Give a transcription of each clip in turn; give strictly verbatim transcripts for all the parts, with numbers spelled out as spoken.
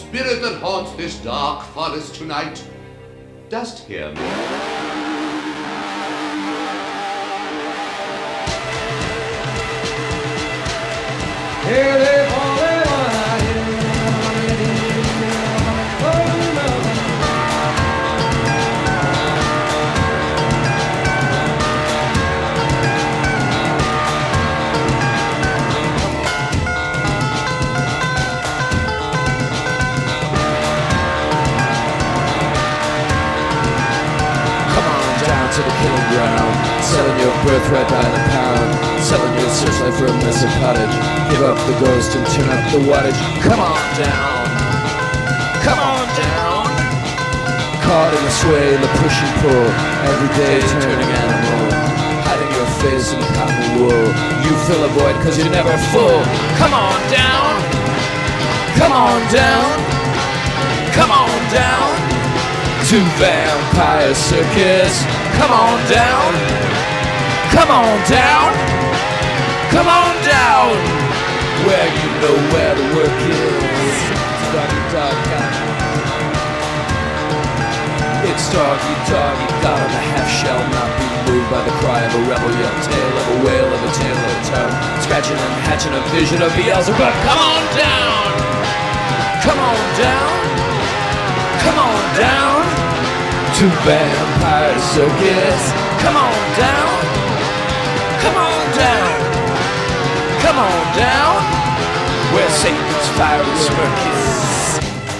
spirit that haunts this dark forest tonight, dost hear me? Here they fall, they to the killing ground, selling your birthright by the pound, selling your searchlight for a mess of pottage. Give up the ghost and turn up the wattage. Come on down, come on down. Caught in the sway, the push and pull, every day turning animal, hiding your face in cotton wool. You fill a void cause you're never full. Come on down, come on down, come on down to Vampire Circus. Come on down, come on down, come on down, where you know where the work is. It's doggy dog country. It's doggy doggy god on the half shall not be moved by the cry of a rebel yell, tail of a whale of a tail of a tongue, scratching and hatching a vision of Beelzebub. Come on down, come on down, come on down to Vampire Circus. Come on down, come on down, come on down, where Satan's fiery smirk is.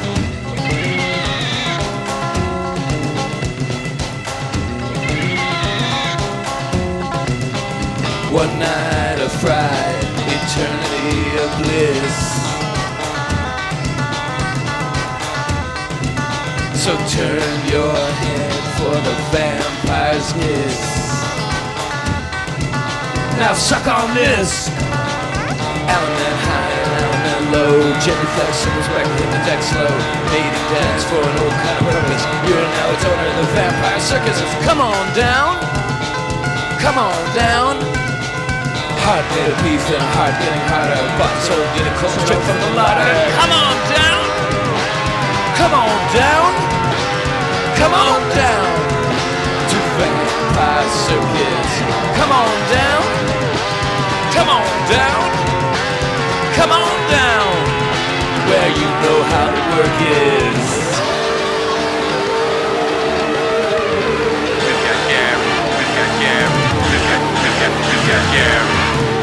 One night of fright, eternity of bliss. So turn your head for the vampire's kiss. Now suck on this. Element high and element low, gently flex and respect in the deck slow. Mating dance for an old kind of purpose. You're now its owner of the Vampire Circus. Come on down, come on down. Heart made of beef and a heart getting harder. Bought soul getting cold straight from the larder. Come on down, come on down, come on down to Vampire Circus. Come on down, come on down, come on down, where you know how the work is. We've got Gary, we've got Gary, we've got, we've got, we've got Gary.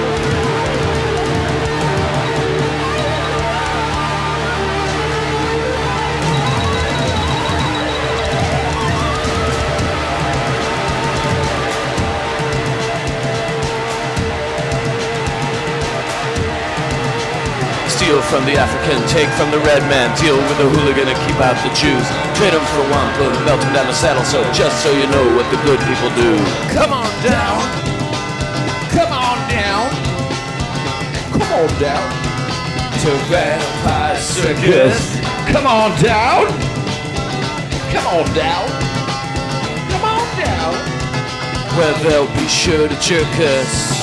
Steal from the African, take from the red man, deal with the hooligan and keep out the Jews. Trade them for wampum, melt them down the saddle, so just so you know what the good people do. Come on down, come on down, come on down to Vampire Circus. Come on down, come on down, come on down, where they'll be sure to jerk us.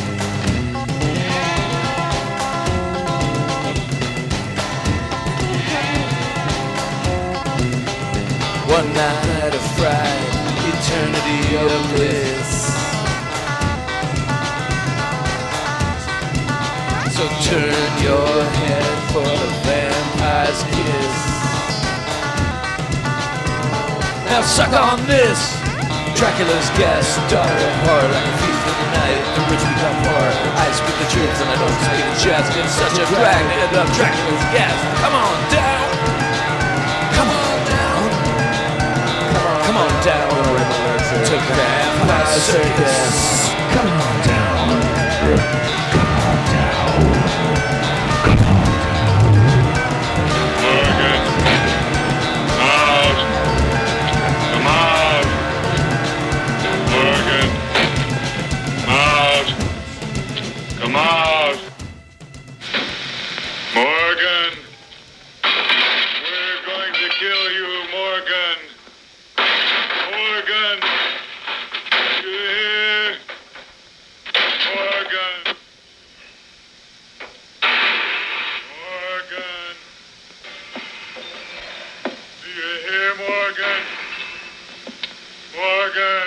One night of fright, eternity of bliss. So turn your head for the vampire's kiss. Now suck on this. Dracula's guest, daughter of horror, like a thief in the night. The rich become poor. I speak the truth and I don't speak the jest. It's such a drag to end up Dracula's guest. Come on down. Come on down. Come on down to Vampire Circus. Come on down. Come on down. Come on Morgan, out. Come out. Come out. Morgan. We're going to kill you, Morgan. Morgan! You hear? Morgan! Morgan! Morgan.